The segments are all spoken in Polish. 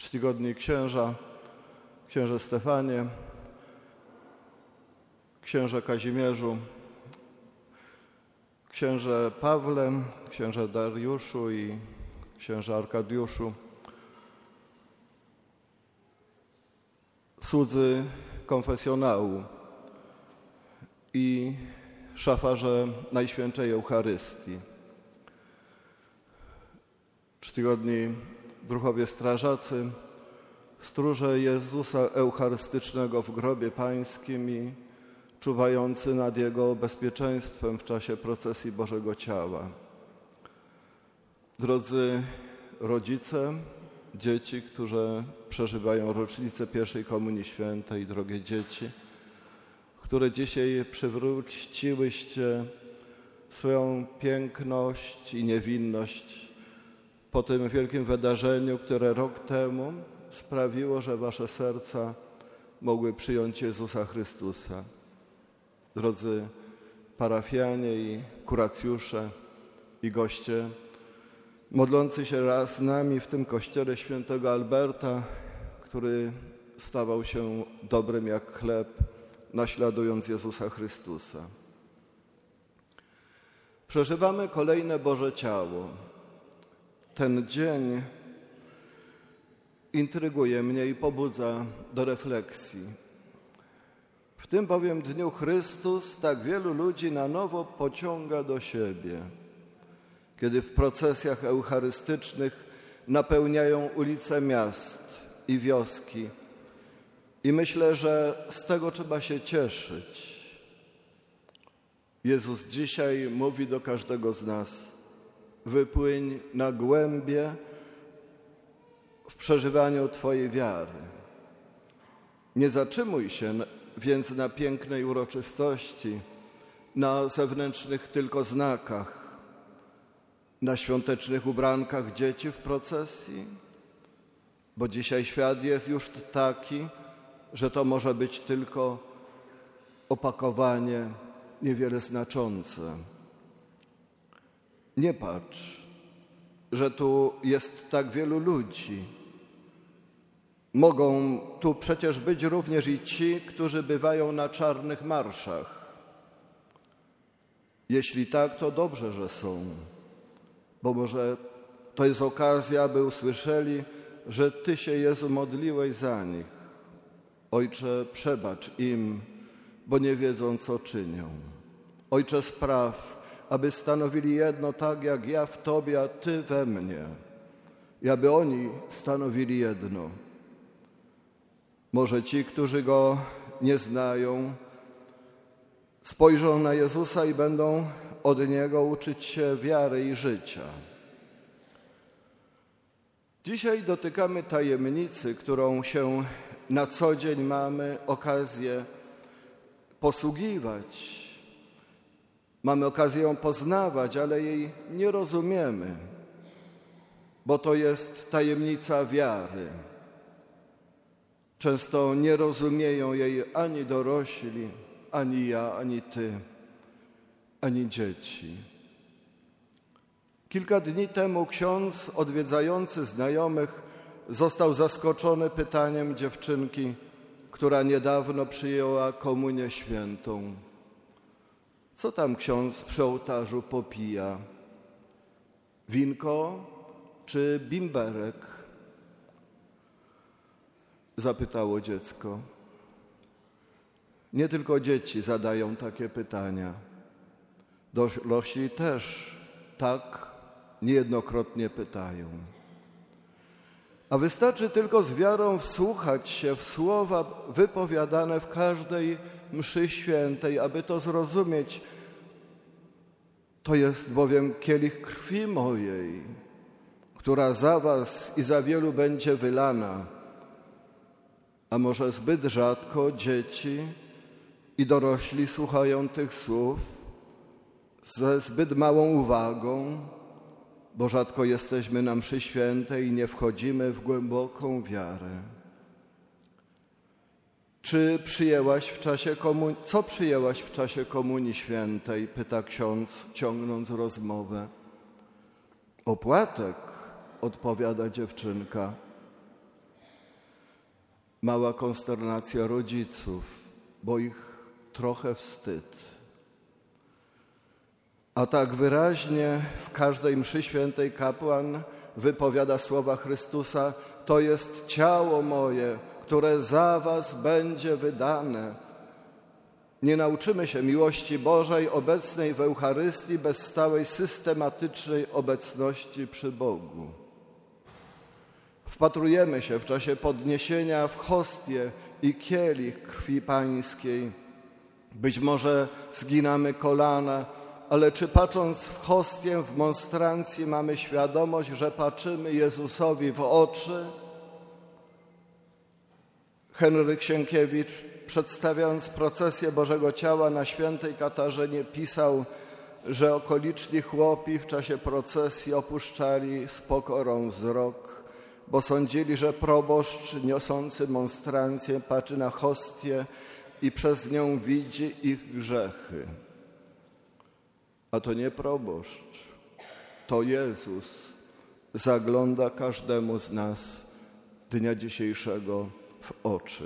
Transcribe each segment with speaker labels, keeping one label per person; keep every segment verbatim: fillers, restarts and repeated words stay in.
Speaker 1: czcigodni księża, księże Stefanie, księże Kazimierzu, księże Pawle, księże Dariuszu i księże Arkadiuszu, słudzy konfesjonału i szafarze Najświętszej Eucharystii, czcigodni druhowie strażacy, stróże Jezusa Eucharystycznego w grobie pańskim i czuwający nad Jego bezpieczeństwem w czasie procesji Bożego Ciała. Drodzy rodzice, dzieci, którzy przeżywają rocznicę pierwszej Komunii Świętej, drogie dzieci, które dzisiaj przywróciłyście swoją piękność i niewinność po tym wielkim wydarzeniu, które rok temu sprawiło, że wasze serca mogły przyjąć Jezusa Chrystusa. Drodzy parafianie i kuracjusze i goście modlący się raz z nami w tym kościele świętego Alberta, który stawał się dobrym jak chleb, naśladując Jezusa Chrystusa. Przeżywamy kolejne Boże Ciało. Ten dzień intryguje mnie i pobudza do refleksji. W tym bowiem dniu Chrystus tak wielu ludzi na nowo pociąga do siebie, kiedy w procesjach eucharystycznych napełniają ulice miast i wioski. I myślę, że z tego trzeba się cieszyć. Jezus dzisiaj mówi do każdego z nas: wypłyń na głębie w przeżywaniu Twojej wiary. Nie zatrzymuj się więc na pięknej uroczystości, na zewnętrznych tylko znakach, na świątecznych ubrankach dzieci w procesji, bo dzisiaj świat jest już taki, że to może być tylko opakowanie niewiele znaczące. Nie patrz, że tu jest tak wielu ludzi. Mogą tu przecież być również i ci, którzy bywają na czarnych marszach. Jeśli tak, to dobrze, że są, bo może to jest okazja, aby usłyszeli, że Ty się, Jezu, modliłeś za nich. Ojcze, przebacz im, bo nie wiedzą, co czynią. Ojcze, spraw, aby stanowili jedno tak, jak ja w Tobie, a Ty we mnie, i aby oni stanowili jedno. Może ci, którzy Go nie znają, spojrzą na Jezusa i będą od Niego uczyć się wiary i życia. Dzisiaj dotykamy tajemnicy, którą się na co dzień mamy okazję posługiwać. Mamy okazję ją poznawać, ale jej nie rozumiemy, bo to jest tajemnica wiary. Często nie rozumieją jej ani dorośli, ani ja, ani ty, ani dzieci. Kilka dni temu ksiądz odwiedzający znajomych został zaskoczony pytaniem dziewczynki, która niedawno przyjęła komunię świętą. Co tam ksiądz przy ołtarzu popija? Winko czy bimberek? Zapytało dziecko. Nie tylko dzieci zadają takie pytania. Dorośli też tak niejednokrotnie pytają. A wystarczy tylko z wiarą wsłuchać się w słowa wypowiadane w każdej mszy świętej, aby to zrozumieć. To jest bowiem kielich krwi mojej, która za was i za wielu będzie wylana. A może zbyt rzadko dzieci i dorośli słuchają tych słów ze zbyt małą uwagą, bo rzadko jesteśmy na mszy świętej i nie wchodzimy w głęboką wiarę. Czy przyjęłaś w czasie komunii, co przyjęłaś w czasie Komunii Świętej? Pyta ksiądz, ciągnąc rozmowę. Opłatek, odpowiada dziewczynka. Mała konsternacja rodziców, bo ich trochę wstyd. A tak wyraźnie w każdej mszy świętej kapłan wypowiada słowa Chrystusa: to jest ciało moje, które za was będzie wydane. Nie nauczymy się miłości Bożej obecnej w Eucharystii bez stałej, systematycznej obecności przy Bogu. Wpatrujemy się w czasie podniesienia w hostię i kielich krwi Pańskiej. Być może zginamy kolana, ale czy patrząc w hostię, w monstrancji mamy świadomość, że patrzymy Jezusowi w oczy? Henryk Sienkiewicz, przedstawiając procesję Bożego Ciała na świętej Katarzynie, pisał, że okoliczni chłopi w czasie procesji opuszczali z pokorą wzrok, bo sądzili, że proboszcz niosący monstrancję patrzy na hostię i przez nią widzi ich grzechy. A to nie proboszcz, to Jezus zagląda każdemu z nas dnia dzisiejszego w oczy.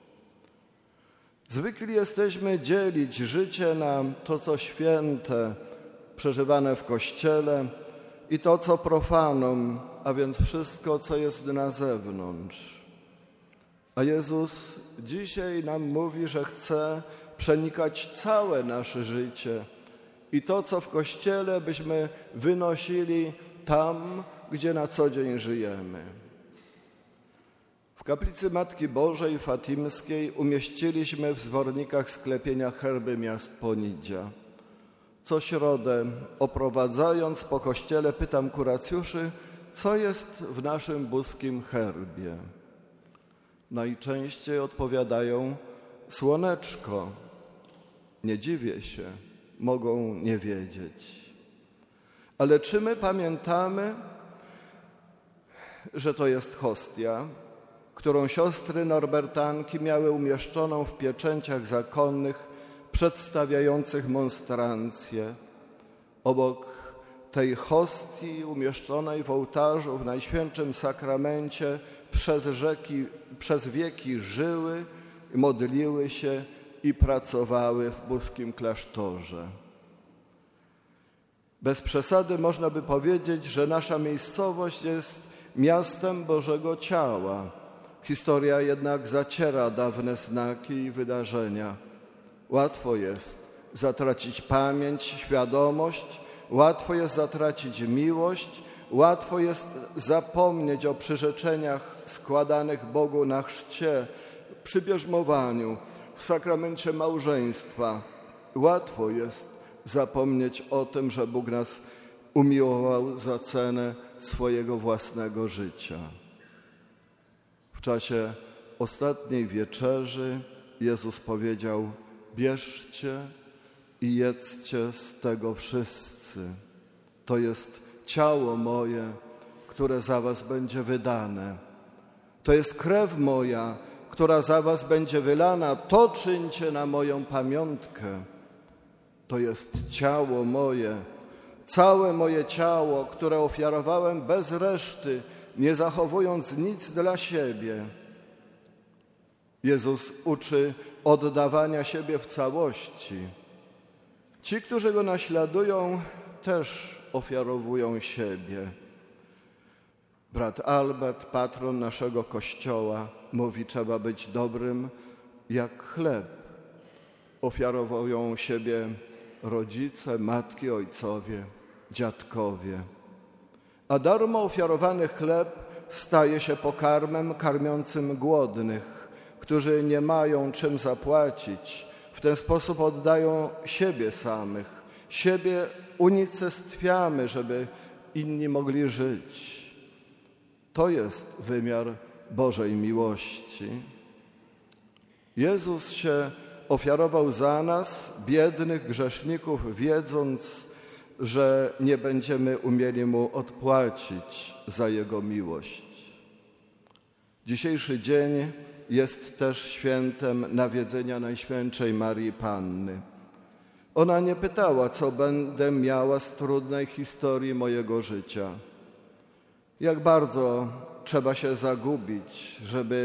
Speaker 1: Zwykli jesteśmy dzielić życie na to, co święte, przeżywane w Kościele, i to, co profanum, a więc wszystko, co jest na zewnątrz. A Jezus dzisiaj nam mówi, że chce przenikać całe nasze życie i to, co w Kościele, byśmy wynosili tam, gdzie na co dzień żyjemy. W kaplicy Matki Bożej Fatimskiej umieściliśmy w zwornikach sklepienia herby miast Ponidzia. Co środę, oprowadzając po kościele, pytam kuracjuszy, co jest w naszym buskim herbie. Najczęściej odpowiadają: słoneczko. Nie dziwię się, mogą nie wiedzieć. Ale czy my pamiętamy, że to jest hostia, którą siostry norbertanki miały umieszczoną w pieczęciach zakonnych przedstawiających monstrancję? Obok tej hostii umieszczonej w ołtarzu w Najświętszym Sakramencie przez, rzeki, przez wieki żyły, modliły się i pracowały w buskim klasztorze. Bez przesady można by powiedzieć, że nasza miejscowość jest miastem Bożego Ciała. Historia jednak zaciera dawne znaki i wydarzenia. Łatwo jest zatracić pamięć, świadomość, łatwo jest zatracić miłość, łatwo jest zapomnieć o przyrzeczeniach składanych Bogu na chrzcie, przy bierzmowaniu, w sakramencie małżeństwa. Łatwo jest zapomnieć o tym, że Bóg nas umiłował za cenę swojego własnego życia. W czasie ostatniej wieczerzy Jezus powiedział: bierzcie i jedzcie z tego wszyscy. To jest ciało moje, które za was będzie wydane. To jest krew moja, która za was będzie wylana. To czyńcie na moją pamiątkę. To jest ciało moje, całe moje ciało, które ofiarowałem bez reszty, nie zachowując nic dla siebie. Jezus uczy oddawania siebie w całości. Ci, którzy Go naśladują, też ofiarowują siebie. Brat Albert, patron naszego Kościoła, mówi: trzeba być dobrym jak chleb. Ofiarowują siebie rodzice, matki, ojcowie, dziadkowie. A darmo ofiarowany chleb staje się pokarmem karmiącym głodnych, którzy nie mają czym zapłacić. W ten sposób oddają siebie samych. Siebie unicestwiamy, żeby inni mogli żyć. To jest wymiar Bożej miłości. Jezus się ofiarował za nas, biednych grzeszników, wiedząc, że nie będziemy umieli Mu odpłacić za Jego miłość. Dzisiejszy dzień jest też świętem nawiedzenia Najświętszej Marii Panny. Ona nie pytała, co będę miała z trudnej historii mojego życia. Jak bardzo trzeba się zagubić, żeby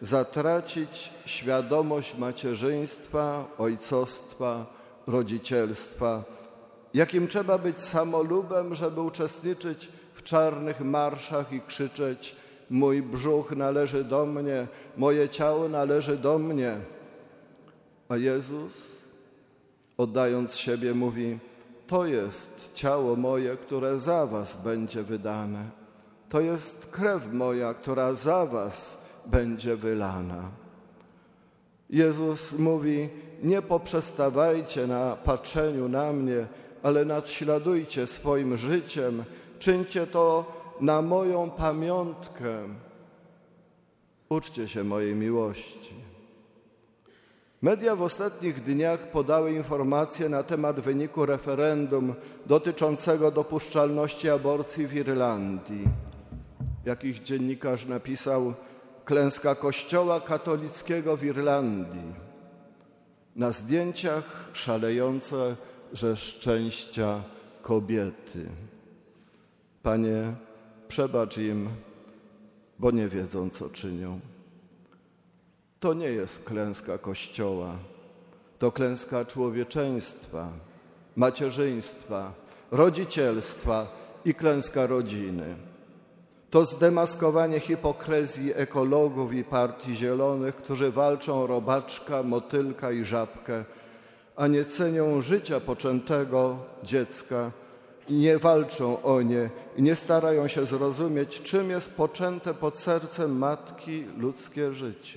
Speaker 1: zatracić świadomość macierzyństwa, ojcostwa, rodzicielstwa, jakim trzeba być samolubem, żeby uczestniczyć w czarnych marszach i krzyczeć: mój brzuch należy do mnie, moje ciało należy do mnie. A Jezus, oddając siebie, mówi: to jest ciało moje, które za was będzie wydane. To jest krew moja, która za was będzie wylana. Jezus mówi: nie poprzestawajcie na patrzeniu na mnie, ale naśladujcie swoim życiem. Czyńcie to na moją pamiątkę. Uczcie się mojej miłości. Media w ostatnich dniach podały informacje na temat wyniku referendum dotyczącego dopuszczalności aborcji w Irlandii. Jakiś dziennikarz napisał: klęska Kościoła katolickiego w Irlandii. Na zdjęciach szalejące ze szczęścia kobiety. Panie, przebacz im, bo nie wiedzą, co czynią. To nie jest klęska Kościoła, to klęska człowieczeństwa, macierzyństwa, rodzicielstwa i klęska rodziny. To zdemaskowanie hipokryzji ekologów i partii zielonych, którzy walczą o robaczka, motylka i żabkę, a nie cenią życia poczętego dziecka i nie walczą o nie i nie starają się zrozumieć, czym jest poczęte pod sercem matki ludzkie życie.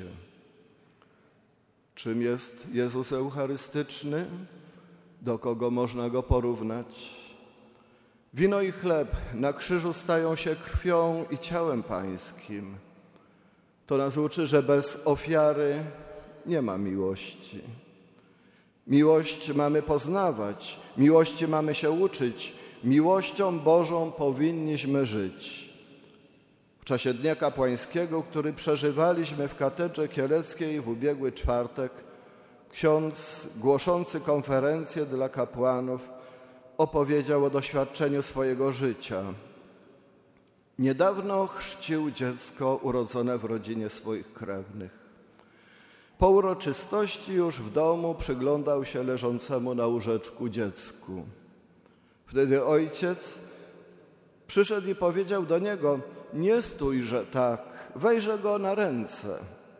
Speaker 1: Czym jest Jezus Eucharystyczny? Do kogo można go porównać? Wino i chleb na krzyżu stają się krwią i ciałem Pańskim. To nas uczy, że bez ofiary nie ma miłości. Miłość mamy poznawać, miłości mamy się uczyć, miłością Bożą powinniśmy żyć. W czasie Dnia Kapłańskiego, który przeżywaliśmy w Katedrze Kieleckiej w ubiegły czwartek, ksiądz głoszący konferencję dla kapłanów opowiedział o doświadczeniu swojego życia. Niedawno chrzcił dziecko urodzone w rodzinie swoich krewnych. Po uroczystości już w domu przyglądał się leżącemu na łóżeczku dziecku. Wtedy ojciec przyszedł i powiedział do niego: nie stójże tak, weźże go na ręce.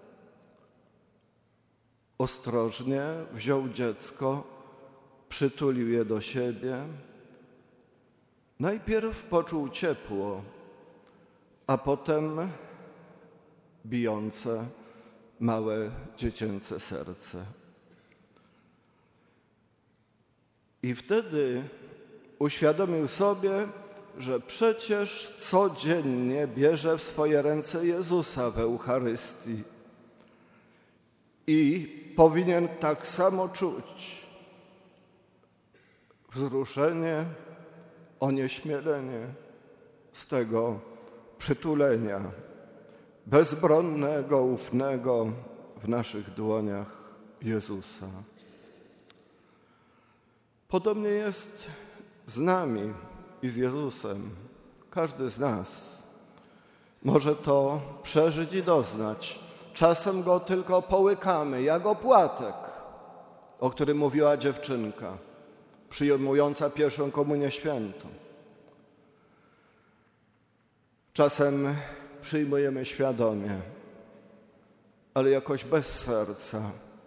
Speaker 1: Ostrożnie wziął dziecko, przytulił je do siebie. Najpierw poczuł ciepło, a potem bijące małe dziecięce serce. I wtedy uświadomił sobie, że przecież codziennie bierze w swoje ręce Jezusa w Eucharystii i powinien tak samo czuć wzruszenie, onieśmielenie z tego przytulenia bezbronnego, ufnego w naszych dłoniach Jezusa. Podobnie jest z nami i z Jezusem. Każdy z nas może to przeżyć i doznać. Czasem go tylko połykamy, jak opłatek, o którym mówiła dziewczynka przyjmująca pierwszą komunię świętą. Czasem przyjmujemy świadomie, ale jakoś bez serca.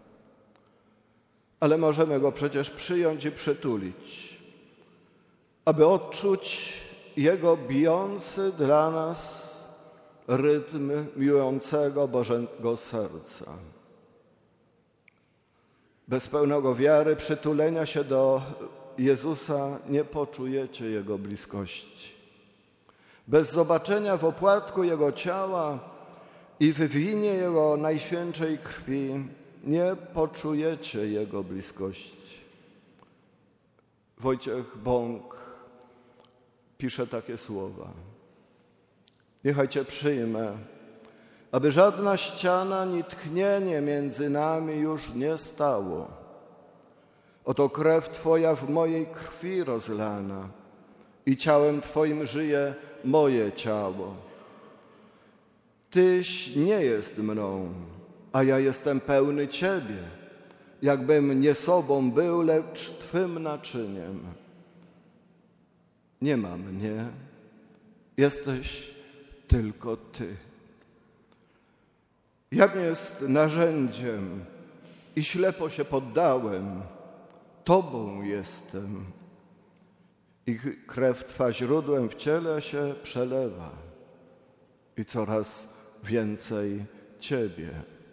Speaker 1: Ale możemy go przecież przyjąć i przytulić, aby odczuć jego bijący dla nas rytm miłującego Bożego serca. Bez pełnego wiary, przytulenia się do Jezusa nie poczujecie Jego bliskości. Bez zobaczenia w opłatku Jego ciała i w winie Jego najświętszej krwi nie poczujecie Jego bliskości. Wojciech Bąk pisze takie słowa. Niechaj Cię przyjmę, aby żadna ściana ni tchnienie między nami już nie stało. Oto krew Twoja w mojej krwi rozlana i ciałem Twoim żyje moje ciało. Tyś nie jest mną, a ja jestem pełny Ciebie, jakbym nie sobą był, lecz Twym naczyniem. Nie ma mnie, jesteś tylko Ty. Jam jest narzędziem i ślepo się poddałem, Tobą jestem. I krew Twa źródłem w ciele się przelewa i coraz więcej Ciebie.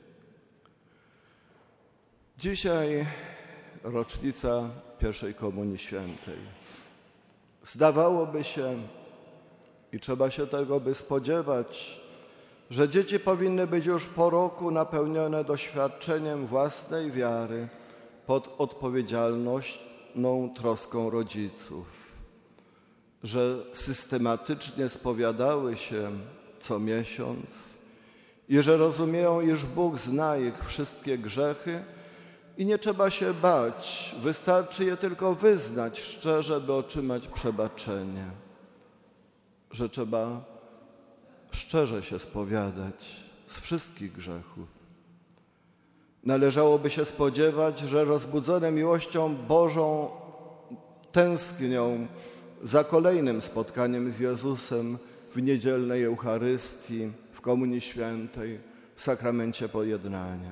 Speaker 1: Dzisiaj rocznica pierwszej Komunii Świętej. Zdawałoby się, i trzeba się tego by spodziewać, że dzieci powinny być już po roku napełnione doświadczeniem własnej wiary pod odpowiedzialną troską rodziców, że systematycznie spowiadały się co miesiąc i że rozumieją, iż Bóg zna ich wszystkie grzechy i nie trzeba się bać, wystarczy je tylko wyznać szczerze, by otrzymać przebaczenie, że trzeba szczerze się spowiadać z wszystkich grzechów. Należałoby się spodziewać, że rozbudzone miłością Bożą tęsknią za kolejnym spotkaniem z Jezusem w niedzielnej Eucharystii, w Komunii Świętej, w sakramencie pojednania.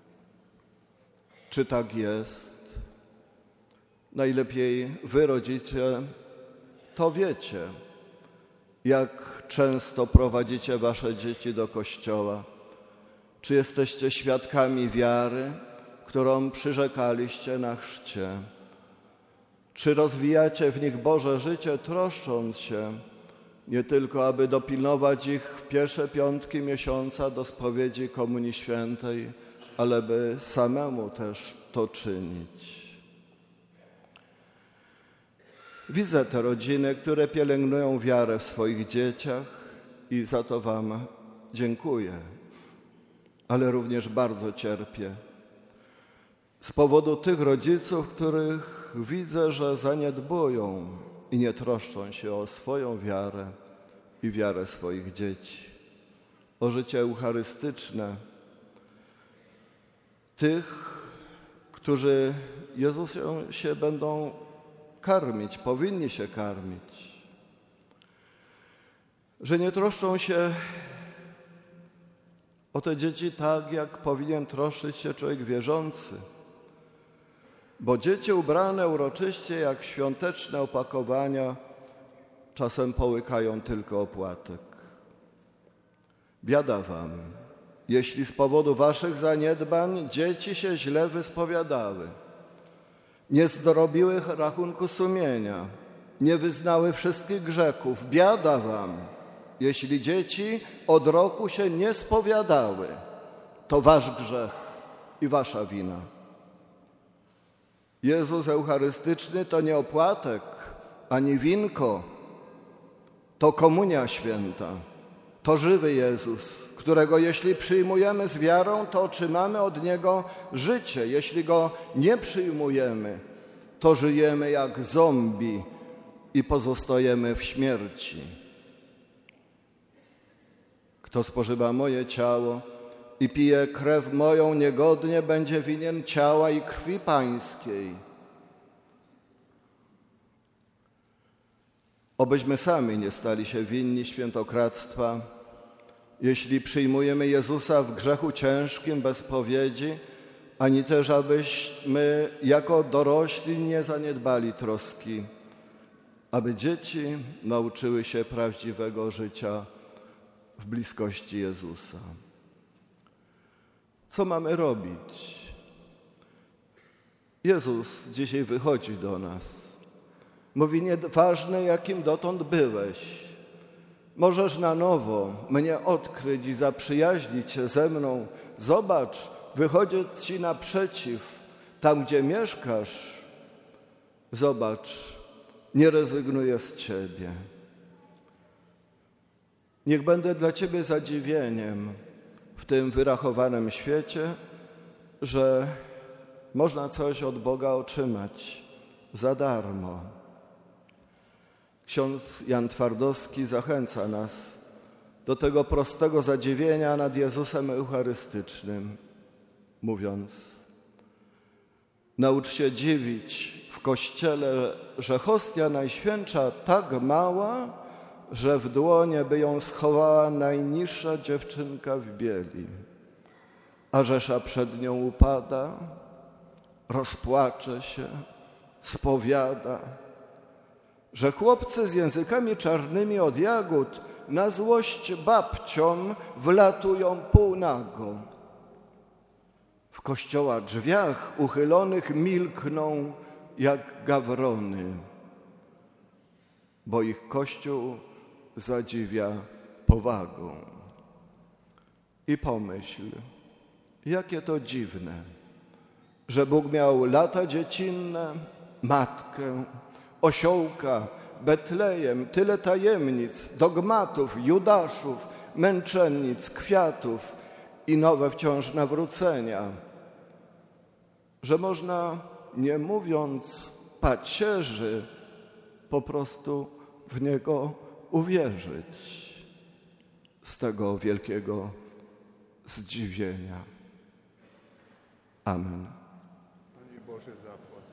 Speaker 1: Czy tak jest? Najlepiej wy, rodzice, to wiecie, jak często prowadzicie wasze dzieci do kościoła. Czy jesteście świadkami wiary, którą przyrzekaliście na chrzcie? Czy rozwijacie w nich Boże życie, troszcząc się nie tylko, aby dopilnować ich w pierwsze piątki miesiąca do spowiedzi Komunii Świętej, ale by samemu też to czynić? Widzę te rodziny, które pielęgnują wiarę w swoich dzieciach i za to wam dziękuję, ale również bardzo cierpię z powodu tych rodziców, których widzę, że zaniedbują i nie troszczą się o swoją wiarę i wiarę swoich dzieci, o życie eucharystyczne tych, którzy Jezusem się będą karmić, powinni się karmić, że nie troszczą się o te dzieci tak, jak powinien troszczyć się człowiek wierzący, bo dzieci ubrane uroczyście jak świąteczne opakowania czasem połykają tylko opłatek. Biada wam, jeśli z powodu waszych zaniedbań dzieci się źle wyspowiadały, nie zdrobiły rachunku sumienia, nie wyznały wszystkich grzechów. Biada wam, jeśli dzieci od roku się nie spowiadały. To wasz grzech i wasza wina. Jezus Eucharystyczny to nie opłatek, ani winko. To Komunia Święta. To żywy Jezus, którego jeśli przyjmujemy z wiarą, to otrzymamy od Niego życie. Jeśli Go nie przyjmujemy, to żyjemy jak zombie i pozostajemy w śmierci. Kto spożywa moje ciało i pije krew moją, niegodnie będzie winien ciała i krwi Pańskiej. Obyśmy sami nie stali się winni świętokradztwa, jeśli przyjmujemy Jezusa w grzechu ciężkim, bez spowiedzi, ani też abyśmy jako dorośli nie zaniedbali troski, aby dzieci nauczyły się prawdziwego życia w bliskości Jezusa. Co mamy robić? Jezus dzisiaj wychodzi do nas. Mówi, nieważne jakim dotąd byłeś, możesz na nowo mnie odkryć i zaprzyjaźnić się ze mną. Zobacz, wychodzę ci naprzeciw, tam gdzie mieszkasz. Zobacz, nie rezygnuję z Ciebie. Niech będę dla Ciebie zadziwieniem w tym wyrachowanym świecie, że można coś od Boga otrzymać za darmo. Ksiądz Jan Twardowski zachęca nas do tego prostego zadziwienia nad Jezusem Eucharystycznym, mówiąc: naucz się dziwić w Kościele, że hostia Najświętsza tak mała, że w dłonie by ją schowała najniższa dziewczynka w bieli, a Rzesza przed nią upada, rozpłacze się, spowiada, że chłopcy z językami czarnymi od jagód na złość babciom wlatują półnago. W kościoła drzwiach uchylonych milkną jak gawrony, bo ich Kościół zadziwia powagą. I pomyśl, jakie to dziwne, że Bóg miał lata dziecinne, matkę, osiołka, Betlejem, tyle tajemnic, dogmatów, judaszów, męczennic, kwiatów i nowe wciąż nawrócenia, że można, nie mówiąc pacierzy, po prostu w Niego uwierzyć z tego wielkiego zdziwienia. Amen.
Speaker 2: Panie Boże, zapłać.